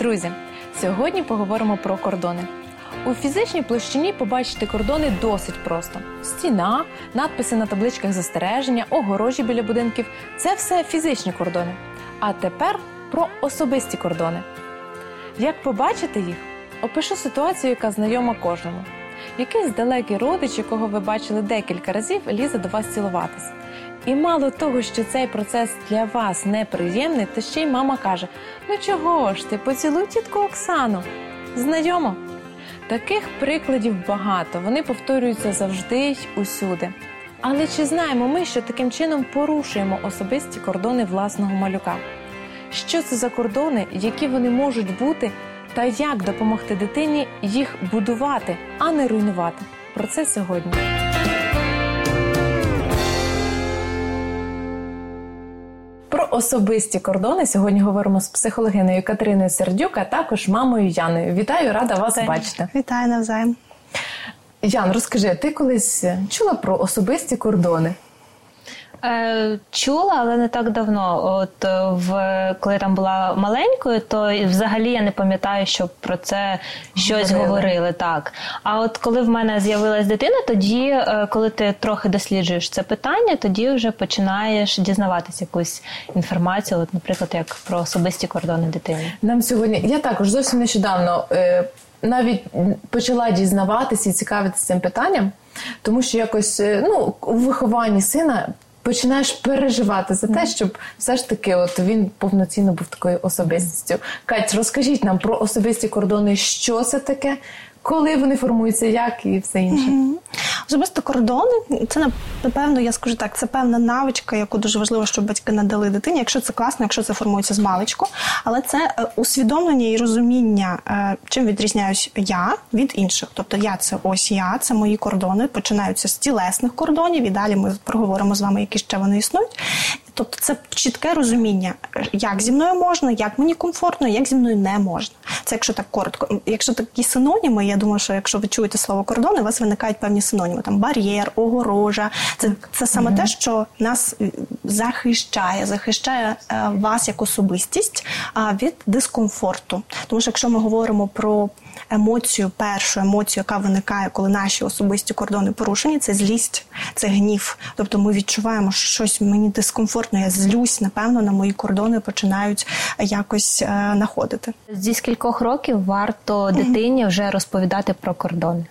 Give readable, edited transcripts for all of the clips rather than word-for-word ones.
Друзі, сьогодні поговоримо про кордони. У фізичній площині побачити кордони досить просто. Стіна, надписи на табличках застереження, огорожі біля будинків – це все фізичні кордони. А тепер про особисті кордони. Як побачити їх? Опишу ситуацію, яка знайома кожному. Якийсь далекий родич, якого ви бачили декілька разів, лізе до вас цілуватись. І мало того, що цей процес для вас неприємний, то ще й мама каже: «Ну чого ж ти, поцілуй тітку Оксану». Знайомо? Таких прикладів багато, вони повторюються завжди й усюди. Але чи знаємо ми, що таким чином порушуємо особисті кордони власного малюка? Що це за кордони, які вони можуть бути, та як допомогти дитині їх будувати, а не руйнувати? Про це сьогодні. Про особисті кордони сьогодні говоримо з психологинею Катериною Сердюк, а також мамою Яною. Вітаю, рада вас бачити. Вітаю навзаєм. Ян, розкажи, ти колись чула про особисті кордони? Чула, але не так давно. Коли там була маленькою, то взагалі я не пам'ятаю, щоб про це щось говорили. Так. А от коли в мене з'явилась дитина, тоді, коли ти трохи досліджуєш це питання, тоді вже починаєш дізнаватися якусь інформацію, от, наприклад, як про особисті кордони дитини. Нам сьогодні, я також зовсім нещодавно навіть почала дізнаватися і цікавитися цим питанням, тому що якось у вихованні сина починаєш переживати за те, щоб все ж таки він повноцінно був такою особистістю. Кать, розкажіть нам про особисті кордони, що це таке, коли вони формуються, як і все інше. Особисті кордони – це, напевно, я скажу так, це певна навичка, яку дуже важливо, щоб батьки надали дитині, якщо це класно, якщо це формується з маличку. Але це усвідомлення і розуміння, чим відрізняюсь я від інших. Тобто я – це ось я, це мої кордони, починаються з тілесних кордонів, і далі ми проговоримо з вами, які ще вони існують. Тобто це чітке розуміння, як зі мною можна, як мені комфортно, як зі мною не можна. Це якщо так коротко. Якщо такі синоніми, я думаю, що якщо ви чуєте слово кордони, у вас виникають певні синоніми. Там бар'єр, огорожа. Це саме те, що нас захищає вас як особистість від дискомфорту. Тому що якщо ми говоримо про першу емоцію, яка виникає, коли наші особисті кордони порушені, це злість, це гнів. Тобто ми відчуваємо, що щось мені дискомфортно, я злюсь, напевно, на мої кордони починають якось находити. Зі скількох років варто дитині вже розповідати про кордони?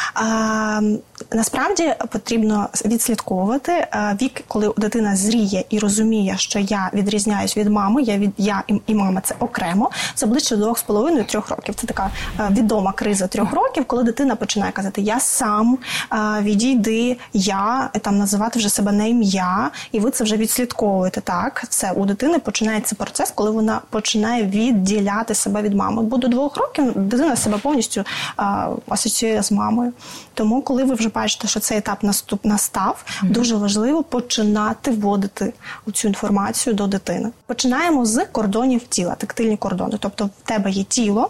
Насправді потрібно відслідковувати вік, коли дитина зріє і розуміє, що я відрізняюсь від мами, я і мама це окремо, це ближче до 2,5-3 років. Це така відома криза 3 років, коли дитина починає казати «я сам», «відійди», «я», там називати вже себе на ім'я, і ви це вже відслідковуєте. Так, це у дитини починається процес, коли вона починає відділяти себе від мами. Бо до 2 років дитина себе повністю асоціює з мамою. Тому, коли ви вже бачите, що цей етап настав, дуже важливо починати вводити цю інформацію до дитини. Починаємо з кордонів тіла, тактильні кордони. Тобто в тебе є тіло,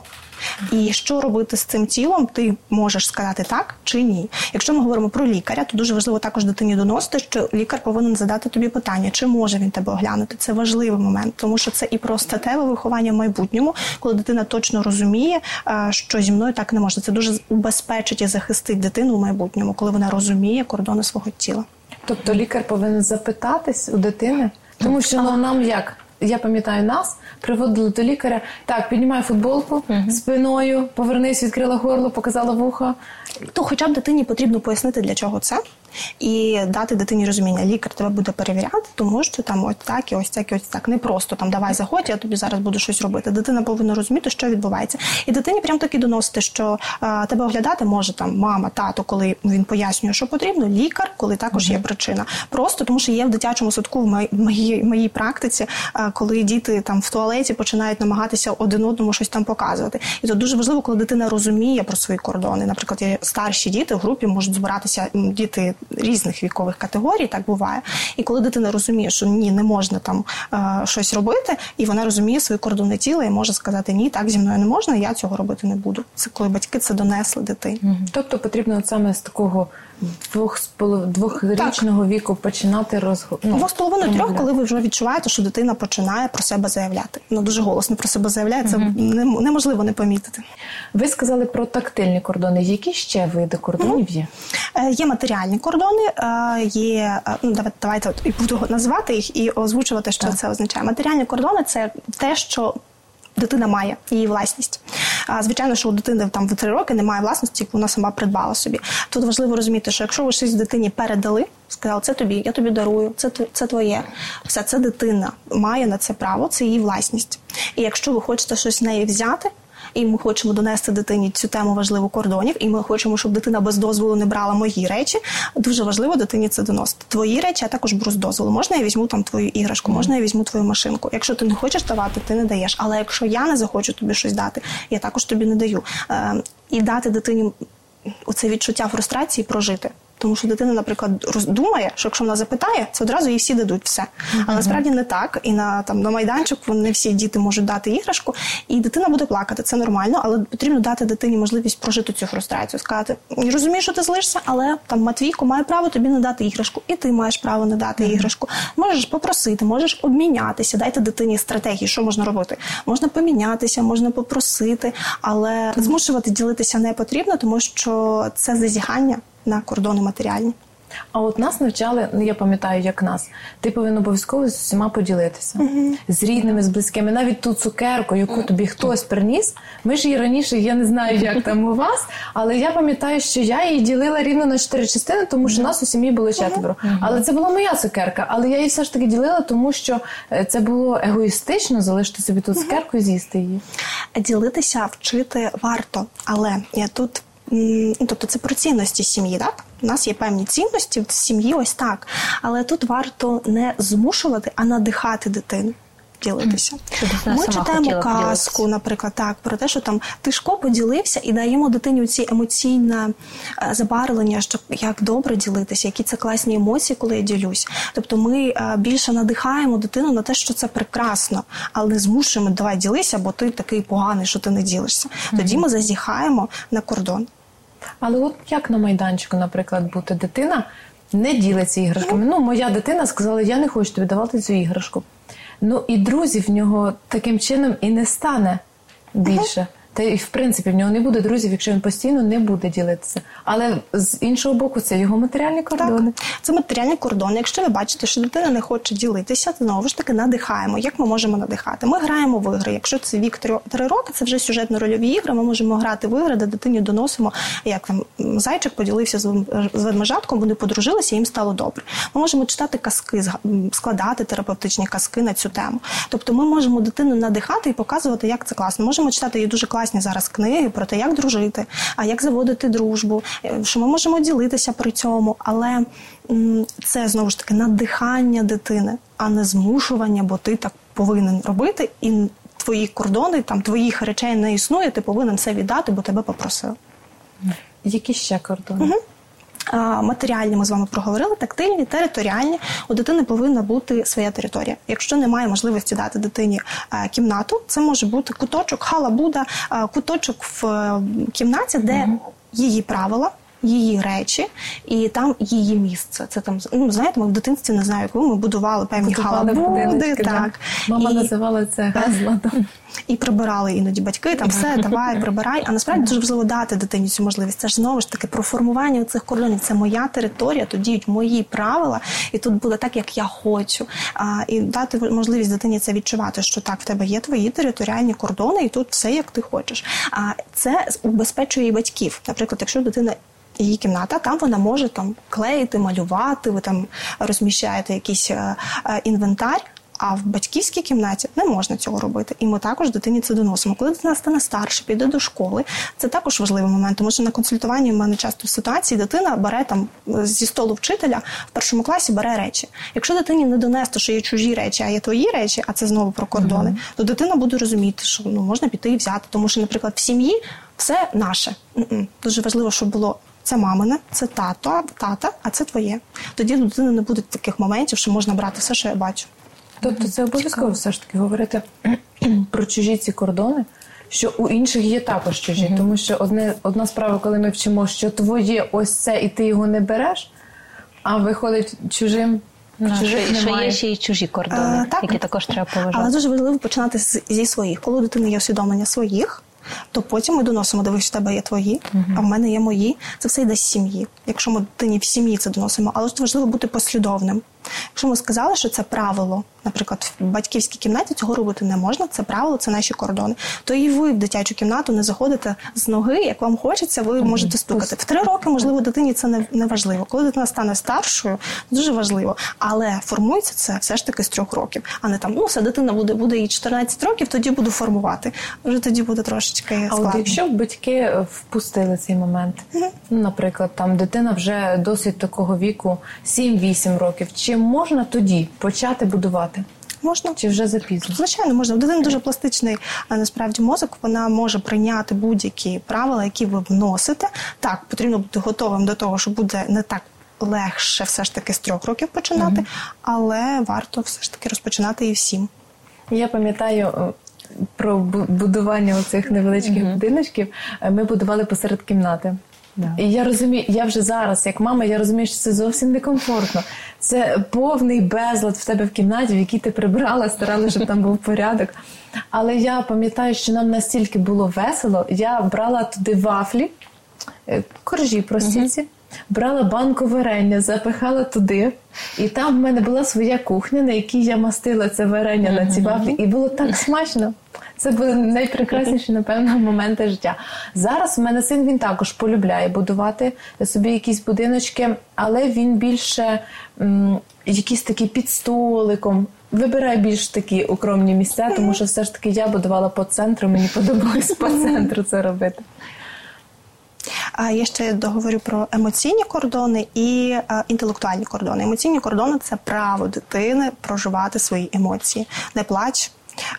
і що робити з цим тілом, ти можеш сказати так чи ні. Якщо ми говоримо про лікаря, то дуже важливо також дитині доносити, що лікар повинен задати тобі питання, чи може він тебе оглянути. Це важливий момент, тому що це і про статеве виховання в майбутньому, коли дитина точно розуміє, що зі мною так не можна. Це дуже убезпечить і захистить дитину в майбутньому, коли вона розуміє кордони свого тіла. Тобто лікар повинен запитатись у дитини? Тому що нам як? Я пам'ятаю, нас приводили до лікаря. Так, піднімай футболку спиною, повернись, відкрила горло, показала вухо. То хоча б дитині потрібно пояснити, для чого це, і дати дитині розуміння. Лікар тебе буде перевіряти, тому що там ось так і ось так і ось так. Не просто там давай заходь, я тобі зараз буду щось робити. Дитина повинна розуміти, що відбувається. І дитині прям таки доносити, що тебе оглядати може там мама, тато, коли він пояснює, що потрібно, лікар, коли також є причина. Просто тому що є в дитячому садку, в моїй практиці, коли діти там в туалеті починають намагатися один одному щось там показувати. І це дуже важливо, коли дитина розуміє про свої кордони. Наприклад, є старші діти в групі, можуть збиратися діти різних вікових категорій, так буває. І коли дитина розуміє, що ні, не можна там щось робити, і вона розуміє свої кордони тіла і може сказати ні, так зі мною не можна, я цього робити не буду. Це коли батьки це донесли дитині. Тобто потрібно саме з такого 2-річного віку починати 2,5-3, коли ви вже відчуваєте, що дитина починає про себе заявляти. Дуже голосно про себе заявляє, це неможливо не помітити. Ви сказали про тактильні кордони. Які ще види кордонів є? Є матеріальні кордони, є, давайте і буду називати їх і озвучувати, що це означає. Матеріальні кордони – це те, що дитина має, її власність. Звичайно, що у дитини в 3 роки немає власності, яку вона сама придбала собі. Тут важливо розуміти, що якщо ви щось дитині передали, сказали, це тобі, я тобі дарую, це твоє. Все, це дитина має на це право, це її власність. І якщо ви хочете щось з неї взяти, і ми хочемо донести дитині цю тему важливу кордонів, і ми хочемо, щоб дитина без дозволу не брала мої речі, дуже важливо дитині це доносити. Твої речі я також беру з дозволу. Можна я візьму твою іграшку, можна я візьму твою машинку. Якщо ти не хочеш давати, ти не даєш. Але якщо я не захочу тобі щось дати, я також тобі не даю. І дати дитині оце відчуття фрустрації прожити. Тому що дитина, наприклад, думає, що якщо вона запитає, це одразу їй всі дадуть все. Але насправді не так. І на майданчик не всі діти можуть дати іграшку. І дитина буде плакати, це нормально, але потрібно дати дитині можливість прожити цю фрустрацію. Сказати, я розумію, що ти злишся, але Матвійко має право тобі не дати іграшку. І ти маєш право не дати іграшку. Можеш попросити, можеш обмінятися. Дайте дитині стратегії, що можна робити. Можна помінятися, можна попросити, але змушувати ділитися не потрібно, тому що це зазіхання на кордони матеріальні. А от нас навчали, я пам'ятаю, як нас, ти повинен обов'язково з усіма поділитися. З рідними, з близькими. Навіть ту цукерку, яку тобі хтось приніс, ми ж її раніше, я не знаю, як там у вас, але я пам'ятаю, що я її ділила рівно на 4 частини, тому що нас у сім'ї було 4. Але це була моя цукерка, але я її все ж таки ділила, тому що це було егоїстично залишити собі ту цукерку і з'їсти її. Ділитися, вчити варто, але я тут тобто це про цінності сім'ї, так? У нас є певні цінності в сім'ї, ось так. Але тут варто не змушувати, а надихати дитину ділитися. Ми читаємо казку, наприклад, так, про те, що Тишко поділився і даємо дитині оці емоційне забарвлення, що як добре ділитися, які це класні емоції, коли я ділюсь. Тобто ми більше надихаємо дитину на те, що це прекрасно, але не змушуємо, давай ділися, бо ти такий поганий, що ти не ділишся. Тоді ми зазіхаємо на кордон. Але от як на майданчику, наприклад, бути дитина не ділиться іграшками. Моя дитина сказала, я не хочу тобі давати цю іграшку. І друзів в нього таким чином і не стане більше. Та і, в принципі, в нього не буде друзів, якщо він постійно не буде ділитися. Але з іншого боку, це його матеріальні кордони. Так, це матеріальні кордони. Якщо ви бачите, що дитина не хоче ділитися, то знову ж таки надихаємо. Як ми можемо надихати? Ми граємо в ігри. Якщо це вік 3 роки, це вже сюжетно-рольові ігри, ми можемо грати в ігри, де дитині доносимо, як зайчик поділився з ведмежатком, вони подружилися, їм стало добре. Ми можемо читати казки, складати терапевтичні казки на цю тему. Тобто ми можемо дитину надихати і показувати, як це класно. Можемо читати її дуже класні зараз книги про те, як дружити, а як заводити дружбу, що ми можемо ділитися при цьому, але це, знову ж таки, надихання дитини, а не змушування, бо ти так повинен робити, і твої кордони, твоїх речей не існує, ти повинен все віддати, бо тебе попросили. Які ще кордони? Матеріальні ми з вами проговорили, тактильні, територіальні. У дитини повинна бути своя територія. Якщо немає можливості дати дитині кімнату, це може бути куточок, халабуда, куточок в кімнаті, де її правила, її речі, і там її місце. Це знаєте, ми в дитинстві, не знаю, коли ми будували певні халабуди. Так. Мама називала це газладом. І прибирали іноді батьки, все, давай, прибирай. А насправді дуже важливо дати дитині цю можливість. Це ж знову ж таки про формування цих кордонів. Це моя територія, тут діють мої правила, і тут буде так, як я хочу. І дати можливість дитині це відчувати, що так, в тебе є твої територіальні кордони, і тут все, як ти хочеш. Це убезпечує і батьків. Наприклад, якщо дитина її кімната, там вона може клеїти, малювати, ви розміщаєте якийсь інвентар, а в батьківській кімнаті не можна цього робити. І ми також дитині це доносимо. Коли дитина стане старше, піде до школи, це також важливий момент, тому що на консультуванні в мене часто ситуації дитина бере зі столу вчителя в 1 класі бере речі. Якщо дитині не донести, що є чужі речі, а є твої речі, а це знову про кордони, то дитина буде розуміти, що можна піти і взяти, тому що, наприклад, в сім'ї все наше. Дуже важливо, щоб було це мамине, це тата, а це твоє. Тоді у дитини не буде таких моментів, що можна брати все, що я бачу. Тобто це обов'язково все ж таки говорити про чужі ці кордони, що у інших є також чужі. Тому що одна справа, коли ми вчимо, що твоє ось це, і ти його не береш, а виходить чужим. Що є ще й чужі кордони, які також треба поважати. Але дуже важливо починати зі своїх. Коли у дитини є усвідомлення своїх, то потім ми доносимо, дивись, в тебе є твої, а в мене є мої. Це все йде з сім'ї. Якщо ми дитині в сім'ї це доносимо, але тут важливо бути послідовним. Якщо ми сказали, що це правило, наприклад, в батьківській кімнаті цього робити не можна, це правило, це наші кордони, то і ви в дитячу кімнату не заходите з ноги, як вам хочеться, ви можете стукати. В 3 роки, можливо, дитині це не важливо. Коли дитина стане старшою, дуже важливо. Але формується це все ж таки з 3 років, а не там, все, дитина буде їй 14 років, тоді буду формувати. Вже тоді буде трошечки складно. А от якщо батьки впустили цей момент, наприклад, там дитина вже досить такого віку, 7-8 років, чи можна тоді почати будувати? Можна. Чи вже запізно? Звичайно, можна. У дитини дуже пластичний, насправді, мозок. Вона може прийняти будь-які правила, які ви вносите. Так, потрібно бути готовим до того, що буде не так легше все ж таки з 3 років починати, але варто все ж таки розпочинати і всім. Я пам'ятаю про будування оцих невеличких будиночків. Ми будували посеред кімнати. І я розумію, я вже зараз, як мама, я розумію, що це зовсім некомфортно. Це повний безлад в тебе в кімнаті, в якій ти прибрала, старалася, щоб там був порядок. Але я пам'ятаю, що нам настільки було весело, я брала туди вафлі, коржі простіці, брала банку варення, запихала туди, і там в мене була своя кухня, на якій я мастила це варення на ці вафлі, і було так смачно. Це були найпрекрасніші, напевно, моменти життя. Зараз в мене син, він також полюбляє будувати собі якісь будиночки, але він більше якісь такі під столиком. Вибирає більш такі укромні місця, тому що все ж таки я будувала по центру, мені подобалось по центру це робити. Я ще договорю про емоційні кордони і інтелектуальні кордони. Емоційні кордони – це право дитини проживати свої емоції. Не плач.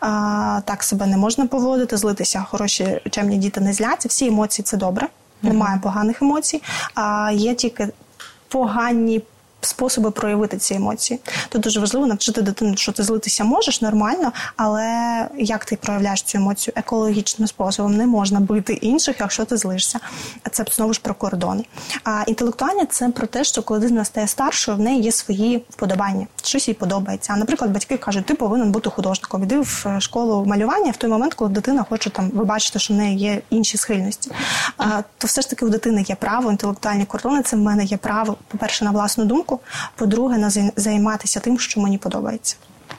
Так себе не можна поводити, злитися. Хороші, чемні діти не зляться. Всі емоції – це добре. Немає поганих емоцій. Є тільки погані способи проявити ці емоції. Тут дуже важливо навчити дитину, що ти злитися можеш нормально, але як ти проявляєш цю емоцію екологічним способом. Не можна бити інших, якщо ти злишся. Це знову ж про кордони. А інтелектуальне – це про те, що коли дитина стає старшою, в неї є свої вподобання. Щось їй подобається. Наприклад, батьки кажуть, ти повинен бути художником. Іди в школу малювання в той момент, коли дитина хоче ви бачите, що в неї є інші схильності. То все ж таки у дитини є право, інтелектуальні кордони – це в мене є право, по-перше, на власну думку, по-друге, займатися тим, що мені подобається.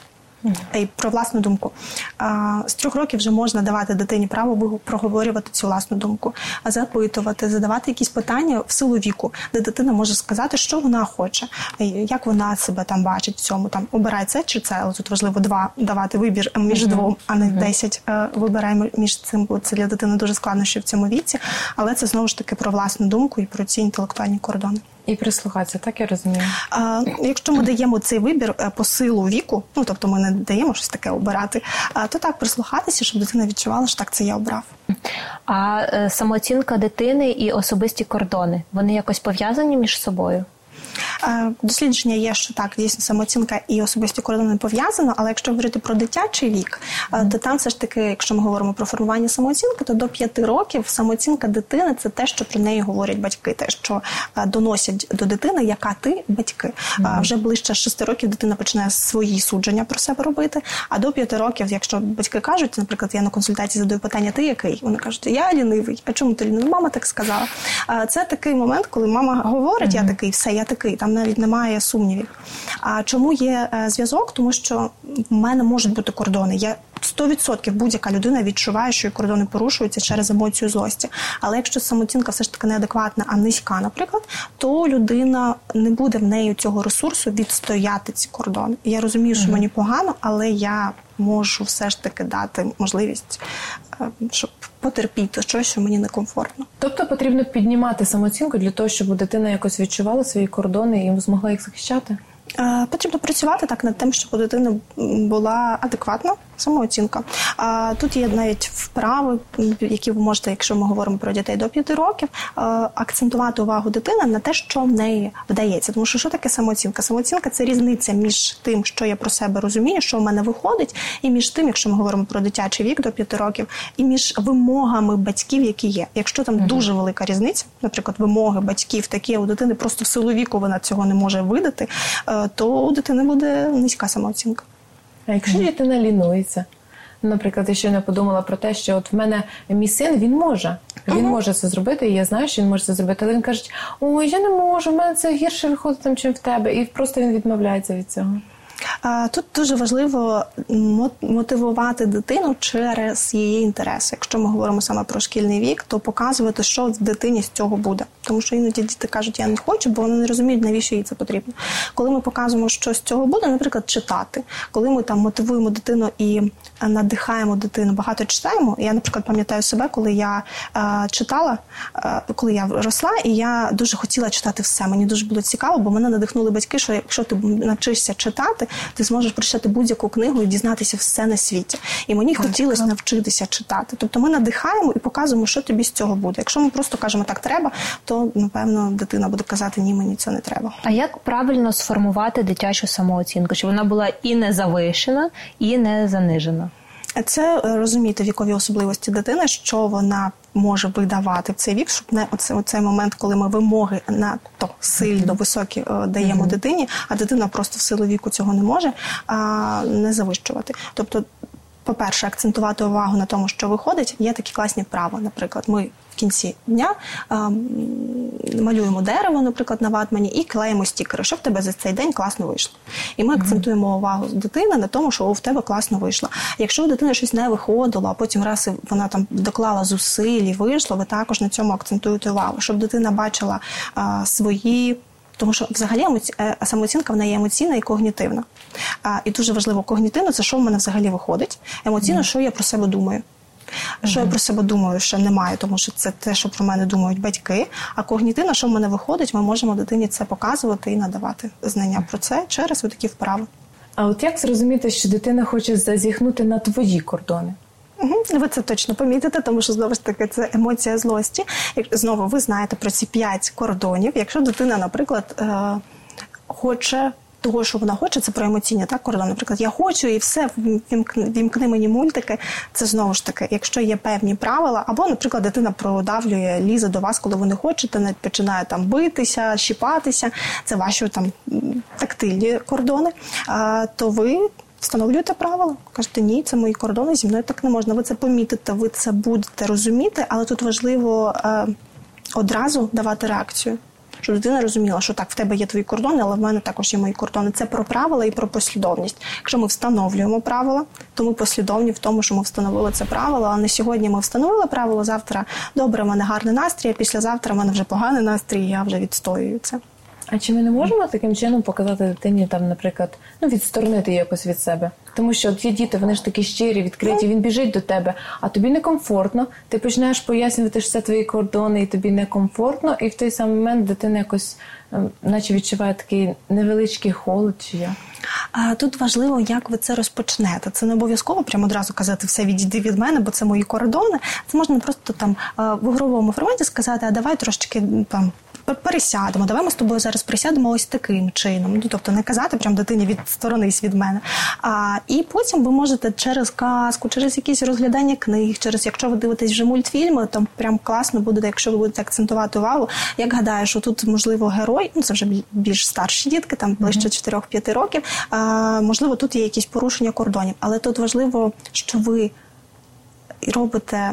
І про власну думку. З 3 років вже можна давати дитині право проговорювати цю власну думку, запитувати, задавати якісь питання в силу віку, де дитина може сказати, що вона хоче, як вона себе там бачить в цьому, там, обирай це чи це, але тут важливо давати вибір між 2, а не 10 вибираємо між цим, бо це для дитини дуже складно ще в цьому віці, але це знову ж таки про власну думку і про ці інтелектуальні кордони. І прислухатися, так я розумію? Якщо ми даємо цей вибір по силу віку, тобто ми не даємо щось таке обирати, то так прислухатися, щоб дитина відчувала, що так, це я обрав. А самооцінка дитини і особисті кордони, вони якось пов'язані між собою? Дослідження є, що так, дійсно, самооцінка і особисті кордони пов'язано, але якщо говорити про дитячий вік, то там все ж таки, якщо ми говоримо про формування самооцінки, то до 5 років самооцінка дитини – це те, що про неї говорять батьки, те, що доносять до дитини, яка ти, батьки. Вже ближче 6 років дитина починає свої судження про себе робити, а до 5 років, якщо батьки кажуть, наприклад, я на консультації задаю питання, ти який? Вони кажуть, я лінивий. А чому ти лінивий? Мама так сказала. Це такий момент, коли мама говорить, я такий, все, я такий. Там навіть немає сумнівів. А чому є зв'язок? Тому що в мене можуть бути кордони. Я 100% будь-яка людина відчуває, що її кордони порушуються через емоцію злості. Але якщо самооцінка все ж таки неадекватна, а низька, наприклад, то людина не буде в неї цього ресурсу відстояти ці кордони. Я розумію, що мені погано, але я можу все ж таки дати можливість, щоб потерпіти щось, що мені некомфортно. Тобто потрібно піднімати самооцінку для того, щоб дитина якось відчувала свої кордони і змогла їх захищати? Потрібно працювати так над тим, щоб у дитини була адекватна Самооцінка. Тут є навіть вправи, які ви можете, якщо ми говоримо про дітей до 5 років, акцентувати увагу дитини на те, що в неї вдається. Тому що таке самооцінка? Самооцінка – це різниця між тим, що я про себе розумію, що в мене виходить, і між тим, якщо ми говоримо про дитячий вік до 5 років, і між вимогами батьків, які є. Якщо там дуже велика різниця, наприклад, вимоги батьків такі, а у дитини просто в силу віку вона цього не може видати, то у дитини буде низька самооцінка. А якщо дитина лінується? Наприклад, я щойно подумала про те, що от в мене мій син, він може це зробити, і я знаю, що він може це зробити, але він каже, ой, я не можу, в мене це гірше виходить, ніж в тебе, і просто він відмовляється від цього. Тут дуже важливо мотивувати дитину через її інтереси. Якщо ми говоримо саме про шкільний вік, то показувати, що в дитині з цього буде. Тому що іноді діти кажуть, я не хочу, бо вони не розуміють, навіщо їй це потрібно. Коли ми показуємо, що з цього буде, наприклад, читати. Коли ми там мотивуємо дитину і надихаємо дитину, багато читаємо. Я, наприклад, пам'ятаю себе, коли я читала, коли я росла, і я дуже хотіла читати все. Мені дуже було цікаво, бо мене надихнули батьки, що якщо ти навчишся читати, ти зможеш прочитати будь-яку книгу і дізнатися все на світі. І мені хотілося навчитися читати. Тобто ми надихаємо і показуємо, що тобі з цього буде. Якщо ми просто кажемо «так треба», то, напевно, дитина буде казати «ні, мені це не треба». А як правильно сформувати дитячу самооцінку? Щоб вона була і не завищена, і не занижена? Це розуміти вікові особливості дитини, що вона може видавати в цей вік, щоб не оцей момент, коли ми вимоги надто сильно високі даємо дитині, а дитина просто в силу віку цього не може, не завищувати. Тобто, по-перше, акцентувати увагу на тому, що виходить. Є такі класні вправи. Наприклад, ми в кінці дня малюємо дерево, наприклад, на ватмані і клеїмо стікери, що в тебе за цей день класно вийшло. І ми акцентуємо увагу дитини на тому, що в тебе класно вийшло. Якщо у дитини щось не виходило, а потім раз вона там доклала зусиль і вийшло, ви також на цьому акцентуєте увагу, щоб дитина бачила свої... Тому що взагалі самооцінка, вона є емоційна і когнітивна. І дуже важливо, когнітивно – це що в мене взагалі виходить. Емоційно – що я про себе думаю. Що я про себе думаю, що немає, тому що це те, що про мене думають батьки. А когнітивно, що в мене виходить, ми можемо дитині це показувати і надавати знання про це через такі вправи. А от як зрозуміти, що дитина хоче зазіхнути на твої кордони? Ви це точно помітите, тому що, знову ж таки, це емоція злості. Знову, ви знаєте про ці 5 кордонів. Якщо дитина, наприклад, хоче того, що вона хоче, це про емоційні кордони. Наприклад, я хочу і все, вімкни мені мультики. Це, знову ж таки, якщо є певні правила, або, наприклад, дитина продавлює, лізе до вас, коли ви не хочете, навіть починає там битися, щіпатися, це ваші там тактильні кордони, то ви встановлюєте правила. Кажете, ні, це мої кордони, зі мною так не можна. Ви це помітите, ви це будете розуміти, але тут важливо одразу давати реакцію. Щоб дитина розуміла, що так, в тебе є твої кордони, але в мене також є мої кордони. Це про правила і про послідовність. Якщо ми встановлюємо правила, то ми послідовні в тому, що ми встановили це правило, а не сьогодні ми встановили правило, завтра добре, в мене гарний настрій, а післязавтра в мене вже поганий настрій, і я вже відстоюю це. А чи ми не можемо таким чином показати дитині, там, наприклад, відсторонити якось від себе? Тому що от є діти, вони ж такі щирі, відкриті, він біжить до тебе, а тобі некомфортно, ти починаєш пояснювати, що це твої кордони, і тобі некомфортно, і в той самий момент дитина якось, наче відчуває такий невеличкий холод, чи як? Тут важливо, як ви це розпочнете. Це не обов'язково прямо одразу казати «все, відійди від мене, бо це мої кордони». Це можна просто там в ігровому форматі сказати «а давай трошечки там пересядемо, давай ми з тобою зараз присядемо ось таким чином». Тобто не казати прям дитині «відсторонись від мене». І потім ви можете через казку, через якісь розглядання книг, через, якщо ви дивитесь вже мультфільми, там прям класно буде, якщо ви будете акцентувати увагу. Як гадаєш, що тут, можливо, герой, це вже більш старші дітки, там ближче 4-5 років, можливо, тут є якісь порушення кордонів. Але тут важливо, що ви робите,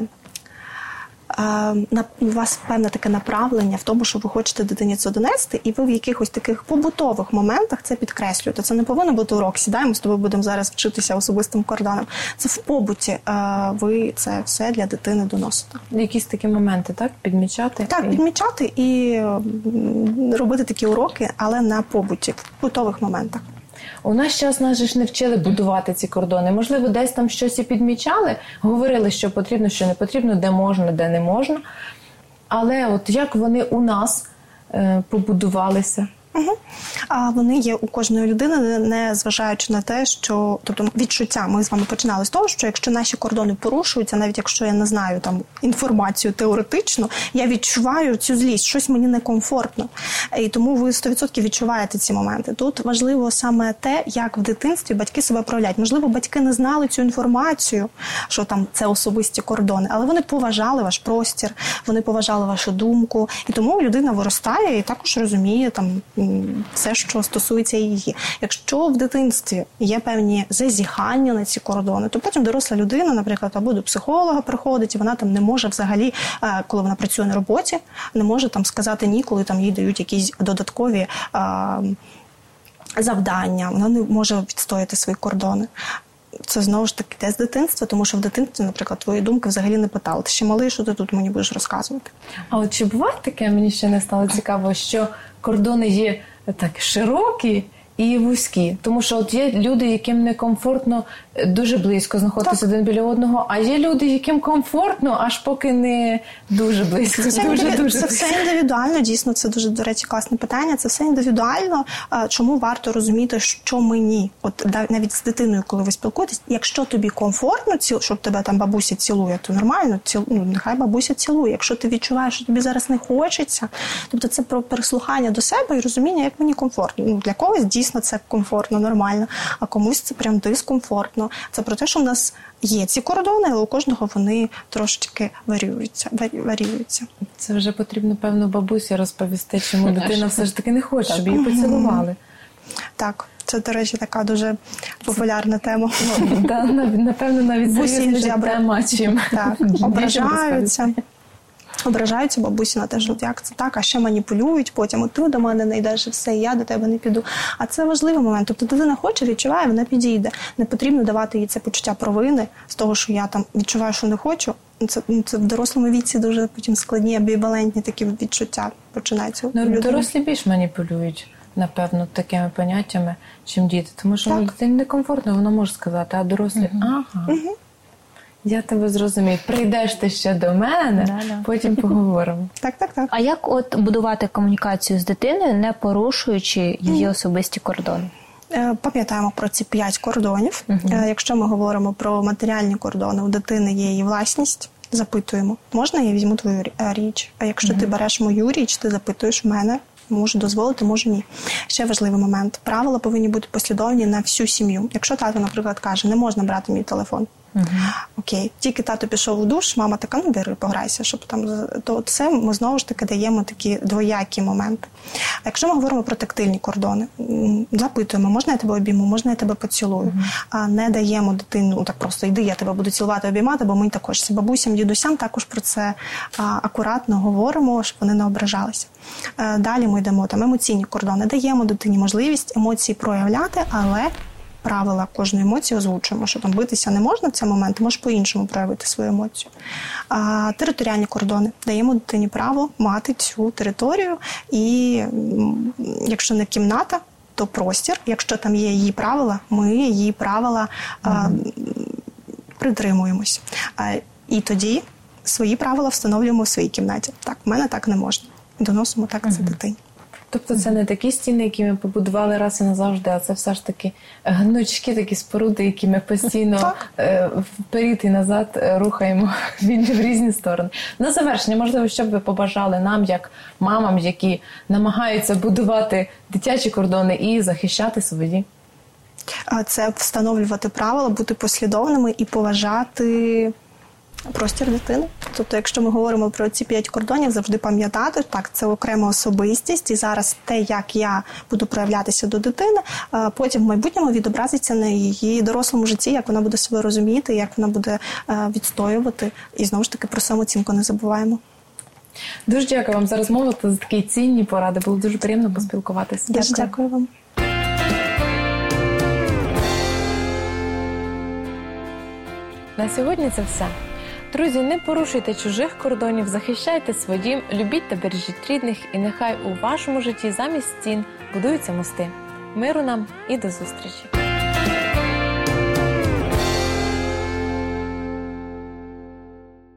у вас певне таке направлення в тому, що ви хочете дитині це донести, і ви в якихось таких побутових моментах це підкреслюєте. Це не повинен бути урок, сідаємо, з тобою будемо зараз вчитися особистим кордонам. Це в побуті ви це все для дитини доносите. Якісь такі моменти, так? Підмічати? Так, підмічати і робити такі уроки, але на побуті, в побутових моментах. У наш час нас же ж не вчили будувати ці кордони. Можливо, десь там щось і підмічали, говорили, що потрібно, що не потрібно, де можна, де не можна. Але от як вони у нас побудувалися? А вони є у кожної людини, не зважаючи на те, що, тобто відчуття, ми з вами починали з того, що якщо наші кордони порушуються, навіть якщо я не знаю там інформацію теоретично, я відчуваю цю злість, щось мені некомфортно. І тому ви 100% відчуваєте ці моменти. Тут важливо саме те, як в дитинстві батьки себе проявляють. Можливо, батьки не знали цю інформацію, що там це особисті кордони, але вони поважали ваш простір, вони поважали вашу думку, і тому людина виростає і також розуміє там все, що стосується її. Якщо в дитинстві є певні зазіхання на ці кордони, то потім доросла людина, наприклад, або до психолога приходить, і вона там не може взагалі, коли вона працює на роботі, не може там сказати ні, коли там їй дають якісь додаткові завдання, вона не може відстояти свої кордони. Це знову ж таки те з дитинства, тому що в дитинстві, наприклад, твої думки взагалі не питали. Ти ще малий, що ти тут мені будеш розказувати? А от чи буває таке, мені ще не стало цікаво, що кордони є так широкі і вузькі? Тому що от є люди, яким некомфортно дуже близько знаходитися один біля одного, а є люди, яким комфортно, аж поки не дуже близько. Це все індивідуально, дійсно, це дуже, до речі, класне питання. Це все індивідуально. Чому варто розуміти, що мені, от навіть з дитиною, коли ви спілкуєтесь, якщо тобі комфортно, щоб тебе там бабуся цілує, то нормально, нехай бабуся цілує. Якщо ти відчуваєш, що тобі зараз не хочеться, тобто це про прислухання до себе і розуміння, як мені комфортно. Для когось дійсно це комфортно, нормально, а комусь це прям дискомфортно. Це про те, що в нас є ці кордони, але у кожного вони трошечки варіюються. Це вже потрібно, певно, бабусі розповісти, чому дитина все ж таки не хоче, щоб її поцілували. Так, це, до речі, така дуже популярна тема. Напевно, навіть серйозніша тема, чим так, ображаються бабусі на те, що як це так, а ще маніпулюють, потім от ти до мене не йдеш і все, я до тебе не піду. А це важливий момент. Тобто дитина хоче, відчуває, вона підійде. Не потрібно давати їй це почуття провини з того, що я там відчуваю, що не хочу. Це в дорослому віці дуже потім складні, амбівалентні такі відчуття починаються. Дорослі більш маніпулюють, напевно, такими поняттями, чим діти. Тому що дитині некомфортно, вона може сказати, а дорослі, я тебе зрозумію. Прийдеш ти ще до мене, потім поговоримо. Так. А як от будувати комунікацію з дитиною, не порушуючи її особисті кордони? Пам'ятаємо про ці 5 кордонів. Якщо ми говоримо про матеріальні кордони, у дитини є її власність, запитуємо, можна я візьму твою річ? А якщо ти береш мою річ, ти запитуєш в мене, можу дозволити, можу ні. Ще важливий момент. Правила повинні бути послідовні на всю сім'ю. Якщо тато, наприклад, каже, не можна брати мій телефон, окей, тільки тато пішов у душ, мама така, ну бери, пограйся, щоб там, то це ми знову ж таки даємо такі двоякі моменти. А якщо ми говоримо про тактильні кордони, запитуємо, можна я тебе обійму, можна я тебе поцілую, а не даємо дитину, так просто йди, я тебе буду цілувати, обіймати, бо ми також з бабусям, дідусям також про це акуратно говоримо, щоб вони не ображалися. Далі ми йдемо там емоційні кордони, даємо дитині можливість емоції проявляти, але правила кожної емоції озвучуємо, що там битися не можна в цей момент, можеш по-іншому проявити свою емоцію. Територіальні кордони. Даємо дитині право мати цю територію і якщо не кімната, то простір. Якщо там є її правила, ми її правила притримуємось. І тоді свої правила встановлюємо в своїй кімнаті. Так, в мене так не можна. Доносимо так це дитині. Тобто це не такі стіни, які ми побудували раз і назавжди, а це все ж таки гнучки, такі споруди, які ми постійно вперед і назад рухаємо в різні сторони. На завершення, можливо, що б ви побажали нам, як мамам, які намагаються будувати дитячі кордони і захищати свої? Це встановлювати правила, бути послідовними і поважати простір дитини. Тобто, якщо ми говоримо про ці 5 кордонів, завжди пам'ятати, так, це окрема особистість, і зараз те, як я буду проявлятися до дитини, потім в майбутньому відобразиться на її дорослому житті, як вона буде себе розуміти, як вона буде відстоювати. І знову ж таки про самооцінку не забуваємо. Дуже дякую вам за розмову, за такі цінні поради. Було дуже приємно поспілкуватися. Дуже дякую вам. На сьогодні це все. Друзі, не порушуйте чужих кордонів, захищайте свої, любіть та бережіть рідних, і нехай у вашому житті замість стін будуються мости. Миру нам і до зустрічі!